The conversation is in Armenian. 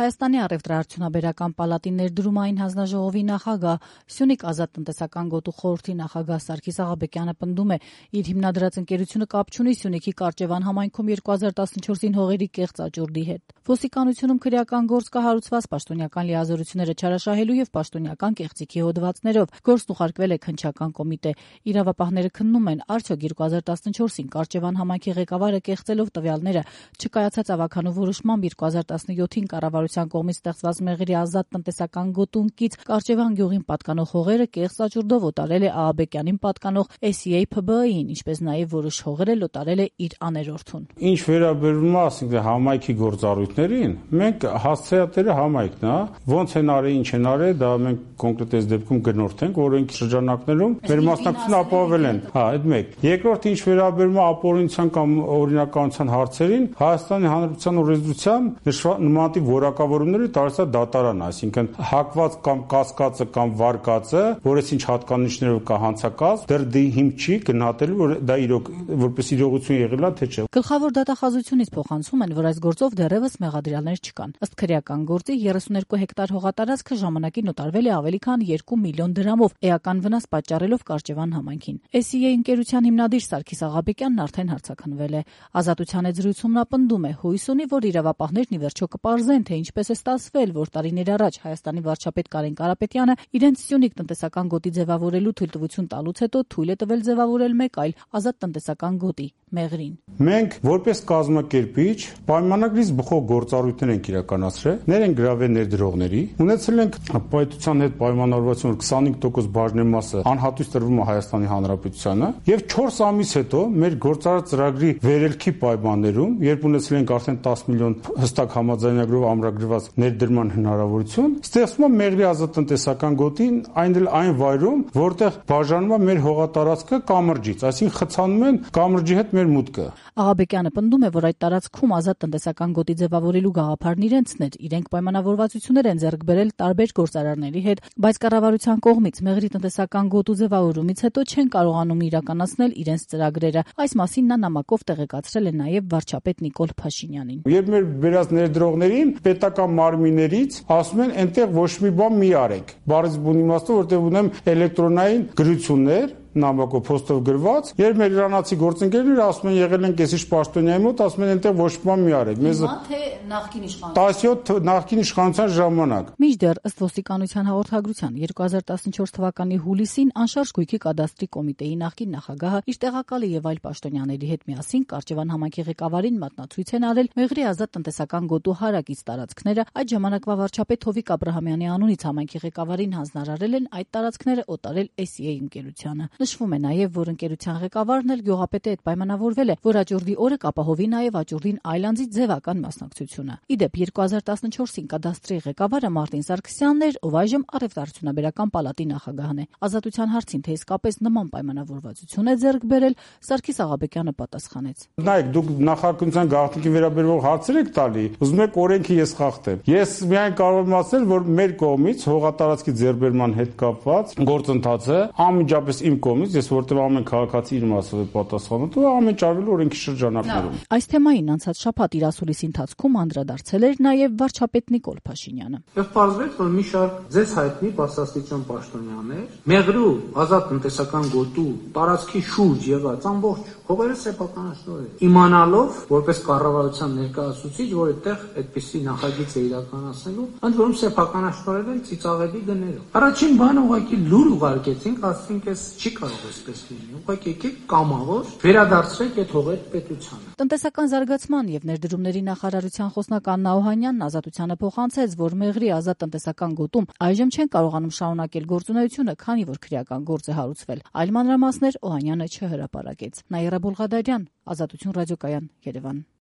Հայաստանի առևտրաարդյունաբերական պալատի ներդրումային հանձնաժողովի նախագահ, Սյունիք ազատ տնտեսական գոտու խորհրդի նախագահ Սարգիս Աղաբեկյանը պնդում է, իր հիմնադրած ընկերությունը կապ չունի Սյունիքի Կարճևան համայնքում 2014-ին հողերի կեղծ աճուրդի հետ։ Ոստիկանությունում քրեական գործ կա հարուցված պաշտոնյական լիազորությունները չարաշահելու եւ պաշտոնյական կեղծիքի հոդվածներով։ Գործն ուղարկվել է քննչական կոմիտե։ Իրավապահները քննում են, արդյոք 2014-ին Կարճևան համայնքի ղեկավարը կեղծելով տվյալները չկայացած ավականու որոշմամբ 2017-ին կառավարության կողմից ստեղծված մեղրի ազատ տնտեսական գոտունկից Կարճևան գյուղին պատկանող հողերը կեղծ աճուրդով օտարել է Աղաբեկյանին պատկանող SEA ՓԲԸ-ին, ինչպես նաև որոշ հողեր էլ օտարել է իր աներորդուն։ Ինչ վերաբերում է, ասենք համայնքի գործառույթներին, մենք հասցեատերը համայնքն է, ոնց են արել, ինչ են արել, դա մենք կոնկրետ այս դեպքում գնորդ ենք, օրենքի շրջանակներում մեր մասնակցությունը ապահովել են։ Այդ մեկ։ Երկրորդ, ինչ վերաբերում է ապօրինության կամ օրինականության հարցերին, Հայաստանի Հանրապետության օրենսդրությամբ նմանատիպ որակավորումները տալիս է դատարանը, այսինքն հակված կամ կասկածը կամ վարկածը, որից ինչ հատկանիշներով կա հանցակաց, դեռ դի հիմք չի գնահատելու, որ դա իրոք որպես իրողություն եղել է թե չէ։ Գլխավոր դատախազությունից փոխանցում են, որ այս գործով դեռևս մեղադրյալներ չկան։ Ըստ քրեական գործի 32 հեկտար հողատարածքը ժամանակին օտարվել է ավելի քան 2 միլիոն դրամով, էական վնաս պատճառելով Կարճևան համայնքին։ SEA ընկերության հիմնադիր Սարգիս Աղաբեկյանն արդեն հարցաքննվել է։ Ազատության հետ զրույցում նա պնդում է, հույս ունի, որ իրավապահներն ի վերջո կպարզեն, թե ինչպես է ստացվել, որ տարիներ առաջ Հայաստանի վարչապետ Կարեն Կարապետյանը իրենց Սյունիք տնտեսական գոտի ձևավորելու թույլտվություն տալուց հետո թույլ է տվել ձևավորել մեկ այլ ազատ տնտեսական գոտի՝ Մեղրին։ Մենք որպես կազմակերպիչ պայմանագրից բխող գործառույթներ ենք իրականացրել, ներ են գրավել ներդրողների, ունեցել ենք պետության հետ պայմանավորվածություն, որ 25% բաժնեմասը անհատույց տրվում է Հայաստանի Հանրապետությանը, եւ 4 ամիս հետո մեր գործարար ծրագրի վերելքի պայմաններում, երբ ունեցել ենք արդեն 10 միլիոն հստակ համաձայնագրով ամրագրված ներդրման հնարավորություն, ստեղծվում է Մեղրի ազատ տնտեսական գոտին, այն վայրում, որտեղ բաժանում է մեր հողատարածքը կամրջից, այսինքն խցանում են կամրջի հետ մեր մուտքը։ Աղաբեկյանը պնդում է, որ այդ տարածքում ազատ տնտեսական գոտի ձևավորելու գաղափարն իրենցն էր, իրենք պայմանավորվածություններ են ձեռք բերել տարբեր գործարարների հետ, բայց կառավարության կողմից Մեղրի տնտեսական գոտու ձևավորումից հետո չեն կարողանում իրականացնել իրենց ծրագրերը։ Այս մասին նա նամակով տեղեկացրել է նաև վարչապետ Նիկոլ Փաշինյանին։ Երբ մեր վերած ներդրողներին պետական մարմիններից ասում են, այնտեղ ոչ մի բան մի արեք։ Բառից բուն իմաստով, որտեղ ունեմ էլեկտրոնային գրություններ նամակով փոստով գրված, երբ մեր իրանացի գործընկերները ասում են եղել են կեսիշ պաշտոնյայի մոտ, ասում են այնտեղ ոչ մի մի արեք։ Մեզ թե նախկին իշխանության 17 նախկին իշխանության ժամանակ։ Մինչդեռ ըստ ոստիկանության հաղորդագրության 2014 թվականի հուլիսին անշարժ գույքի կադաստրի կոմիտեի նախկին նախագահը իր տեղակալի եւ այլ պաշտոնյաների հետ միասին Կարճևան համայնքի ղեկավարին մատնացույց են արել Մեղրի ազատ տնտեսական գոտու հարակից տարածքները, այդ ժամանակվա վարչապետ Հովիկ Աբրահամյանի անունից համայնքի ղեկավարին հանձնարարել են այդ տարածքները օտարել SEA ընկերությանը։ Նշվում է նաև, որ ընկերության ղեկավարն էլ գյուղապետի հետ պայմանավորվել է, որ աճուրդի օրը կապահովի նաև աճուրդին այլ անձի ձևական մասնակցությունը։ Ի դեպ 2014-ին կադաստրի ղեկավարը Մարտին Սարգսյանն էր, ով այժմ առևտրաարդյունաբերական պալատի նախագահն է։ Ազատության հարցին, թե իսկապես նման պայմանավորվածություն է ձեռք բերել, Սարգիս Աղաբեկյանը պատասխանեց. Նայեք, դուք նախագահության գաղտնիքի վերաբերող հարցեր եք տալի, ուզում եք օրենքի ես խախտեմ։ Ես միայն կարող եմ ասել, որ մեր կողմից հողատարածքի ձեռբերման հետ կապված գործընթացը անմիջապես իմ կողմից, ես որտեղ ամեն քաղաքացի իր մասով է պատասխանատու, ամեն ճարվել օրենքի շրջանակներում։ Այս թեմային անցած շաբաթ իր ասուլիսի ընթացքում անդրադարձել էր նաև վարչապետ Նիկոլ Փաշինյանը։ Եվ պարզվեց, որ մի շարք ձեզ հայտնի բարձրաստիճան պաշտոնյաներ Մեղրու ազատ տնտեսական գոտու տարածքի շուրջ եղած ամբողջ հողերը սեփականաշնորհել։ Իմանալով, որպես կառավարության ներկայացուցիչ, որ այդտեղ այդպիսի նախագիծ է իրականացնելու, ընդ որում սեփականաշնորհել են ծիծաղելի գներով։ Առաջին բանը ուղղակի լուր ուղարկեցինք, ասենք էս չի կարող այսպես լինի։ Ուղղակի եկեք կամավոր վերադարձրեք այդ հողեր պետությանը։ Տնտեսական զարգացման եւ ներդրումների նախարարության խոսնական Նաուհանյանն Ազատությանը փոխանցեց, որ Մեղրի ազատ տնտեսական գոտում այժմ չեն կարողանում շարունակել գործունեությունը, քանի որ քրեական գործ է հարուցվել։ Այլ մանրամասներ Օհանյանը չհրապարակեց։ Նաիրա Բոլղադարյան, Ազատություն ռադիոկայան, Երևան։